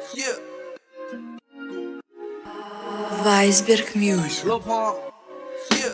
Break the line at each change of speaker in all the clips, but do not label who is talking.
Yeah.
Weisberg Music.
Lil Pump. Yeah.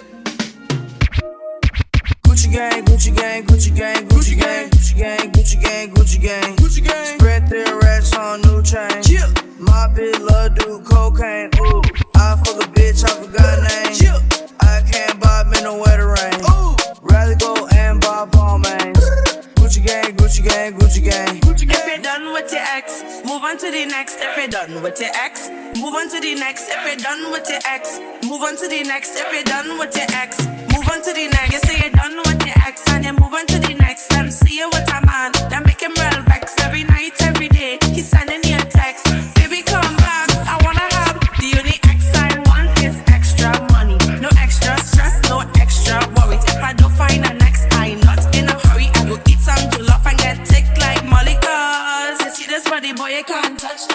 Gucci gang, Gucci gang, Gucci gang, Gucci gang, Gucci gang, Gucci gang, Gucci gang, Gucci gang. Spread their racks on new chain. Yeah. My bitch love do cocaine. Ooh, I fuck a bitch, I forgot name. Yeah. I can't buy me no wetter rain. Ooh, rather go and buy Balmains. Gucci gang, Gucci gang, Gucci gang, Gucci gang.
If you're done with your ex, move on to the next. If you're done with your ex, move on to the next. If you're done with your ex, move on to the next. If you're done with your ex, move on to the next. You say you're done with your ex and you move on to the next. Let him see you with a man that make him real vex. Every night, every day, he's sending you a text. Baby, come back, I wanna have the only ex I want is extra money. No extra stress, no extra worries. If I don't find a next, I'm not in a hurry. I go eat some jollof and get thick like Molly. Cause you see this body, boy, you can't touch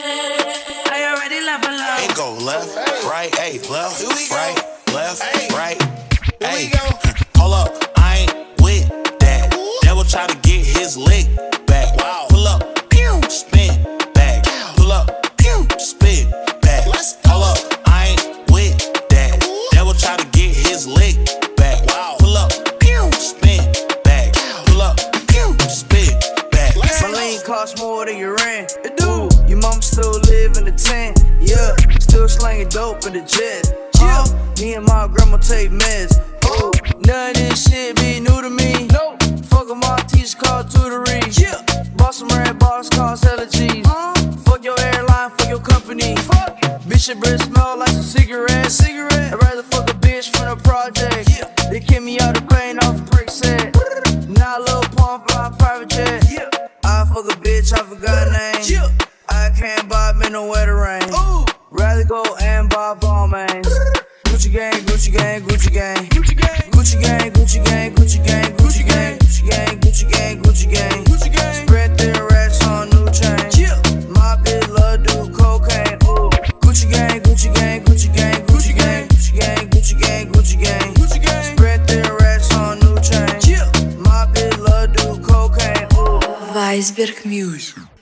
it. I already level up.
It go left, right, ayy, left, right, left, right, ayy. Hold up, I ain't with that. Devil try to get his lick back. Pull up, pew, spin back. Pull up, pew, spin back. Hold up, I ain't with that. Devil try to get his lick back. Pull up, pew, spin back. Pull up, pew, spin back.
My lean costs more than your rent. It do. Your mom still live in the tent. Yeah. Still slanging dope in the jet. Yeah. Me and my grandma take meds. Oh. None of this shit be new to me. No. Fuck with my teacher called tutoring. Yeah. Bought some red bars, cost hella G's. Fuck your airline, fuck your company. Fuck. Bitch, your breath smell like some cigarettes. I'd rather fuck a bitch from the project. Yeah. They kick me out the plane off the brick set. Now Lil Pump fly private jet. Yeah. I fuck a bitch, I forgot name. Yeah. I can't buy me no wetter rain. Ooh. Rather go and buy Balmains. Gucci gang, Gucci gang, Gucci gang, Gucci gang, Gucci gang, Gucci gang, Gucci gang, Gucci gang, Gucci gang, Gucci gang, Gucci gang, Gucci gang. Spread their racks on new chain. Yeah. My bitch love do cocaine. Ooh. Gucci gang, Gucci gang, Gucci gang, Gucci gang, Gucci gang, Gucci gang, Gucci gang, Gucci gang. Spread their racks on new chain. Yeah. My bitch love do cocaine. Ooh.
Weisberg Music.